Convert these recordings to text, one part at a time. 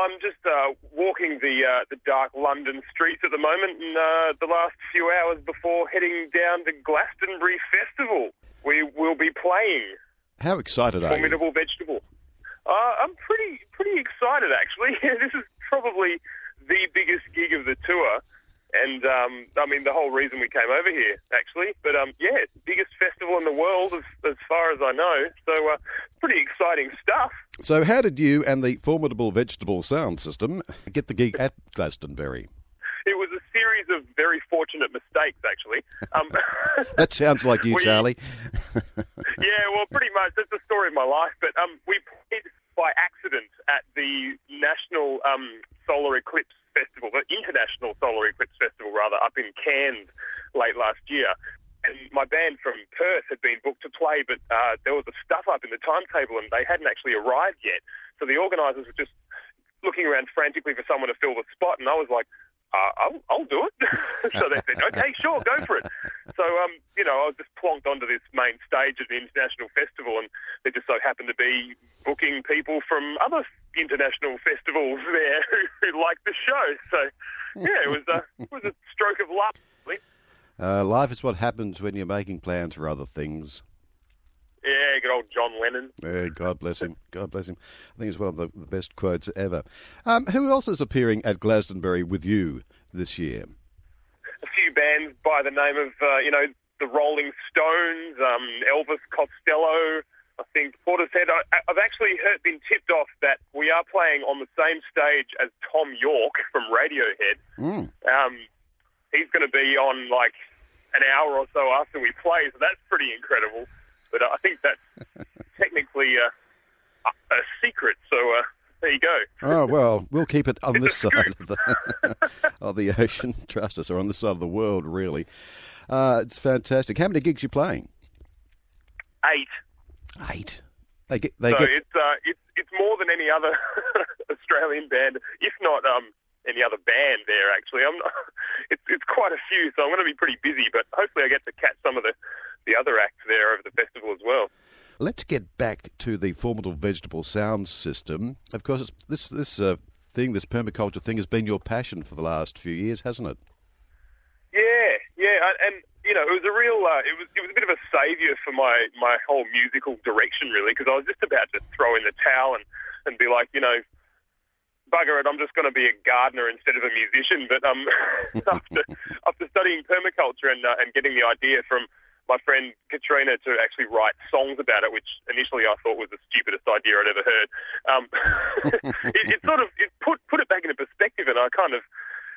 I'm just walking the dark London streets at the moment, and the last few hours before heading down to Glastonbury Festival. We will be playing. How excited are you? Formidable Vegetable. I'm pretty excited, actually. This is probably the biggest gig of the tour. And, I mean, the whole reason we came over here, actually. But, yeah, it's the biggest festival in the world as far as I know. So, pretty exciting stuff. So how did you and the Formidable Vegetable sound system get the gig at Glastonbury? It was a series of very fortunate mistakes, actually. That sounds like you, Charlie. Yeah, well, pretty much. That's the story of my life. But we played by accident at the National Solar Eclipse Festival, the International Solar Eclipse Festival, rather, up in Cairns late last year. And my band from Perth had been booked to play, but there was a stuff-up in the timetable and they hadn't actually arrived yet. So the organisers were just looking around frantically for someone to fill the spot, and I was like, I'll do it. So they said, okay, sure, go for it. So, I was just plonked onto this main stage of the International Festival, and there just so happened to be booking people from other international festivals there who liked the show. So, yeah, it was a stroke of luck, really. Life is what happens when you're making plans for other things. Yeah, good old John Lennon. God bless him. God bless him. I think it's one of the best quotes ever. Who else is appearing at Glastonbury with you this year? A few bands by the name of, the Rolling Stones, Elvis Costello, I think Portishead. I've actually been tipped off that we are playing on the same stage as Tom York from Radiohead. He's going to be on like an hour or so after we play, so that's pretty incredible. But I think that's technically a secret, so there you go. Oh, well, we'll keep it on this side of the ocean, trust us, or on this side of the world, really. It's fantastic. How many gigs are you playing? 8. 8? It's more than any other Australian band, if not any other band there, actually. It's quite a few, so I'm going to be pretty busy, but hopefully I get to catch some of the other acts there over the festival as well. Let's get back to the Formidable Vegetable sound system. Of course, this permaculture thing has been your passion for the last few years, hasn't it? Yeah, and it was a real, it was a bit of a saviour for my whole musical direction, really, because I was just about to throw in the towel and be like, bugger it, I'm just going to be a gardener instead of a musician. But after studying permaculture and getting the idea from my friend Katrina to actually write songs about it, which initially I thought was the stupidest idea I'd ever heard, it put it back into perspective, and I kind of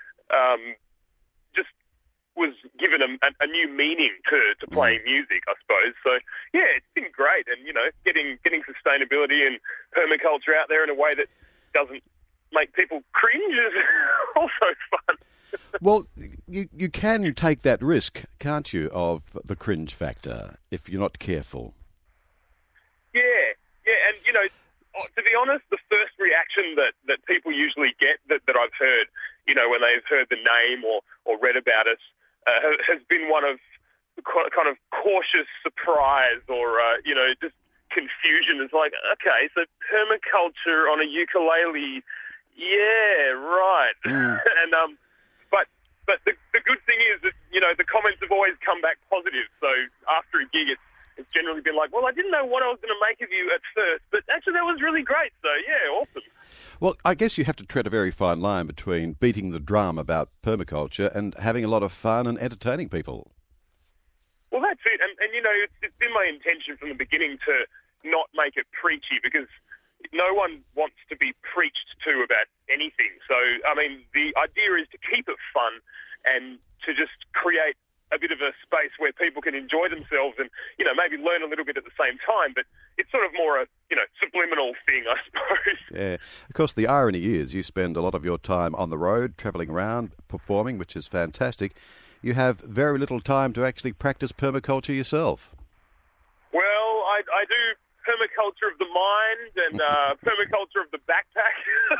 just was given a new meaning to playing music, I suppose. So yeah, it's been great, and getting sustainability and permaculture out there in a way that doesn't make people cringe is also fun. Well, you can take that risk, can't you, of the cringe factor if you're not careful? Yeah, and to be honest, the first reaction that people usually get that I've heard, when they've heard the name or read about us, has been one of kind of cautious surprise or just confusion. It's like, okay, so permaculture on a ukulele, yeah, right. And but the good thing is that the comments have always come back positive. So after a gig, it's generally been like, well, I didn't know what I was going to make of you at first, but actually that was really great. So yeah, awesome. Well, I guess you have to tread a very fine line between beating the drum about permaculture and having a lot of fun and entertaining people. Well, that's it. And it's been my intention from the beginning to not make it preachy, because no one wants to be preached to about anything. So, I mean, the idea is to keep it fun and to just create a bit of a space where people can enjoy themselves and, maybe learn a little bit at the same time. But it's sort of more a, subliminal thing, I suppose. Yeah. Of course, the irony is you spend a lot of your time on the road, travelling around, performing, which is fantastic. You have very little time to actually practice permaculture yourself. Well, I do permaculture of the mind and permaculture of the backpack.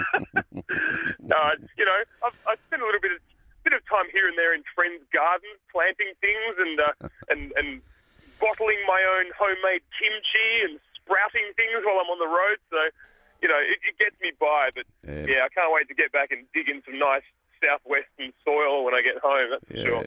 I've spent a bit of time here and there in friends' gardens, planting things and bottling my own homemade kimchi and sprouting things while I'm on the road. So, it gets me by. But Yeah, I can't wait to get back and dig in some nice southwestern soil when I get home, that's for sure.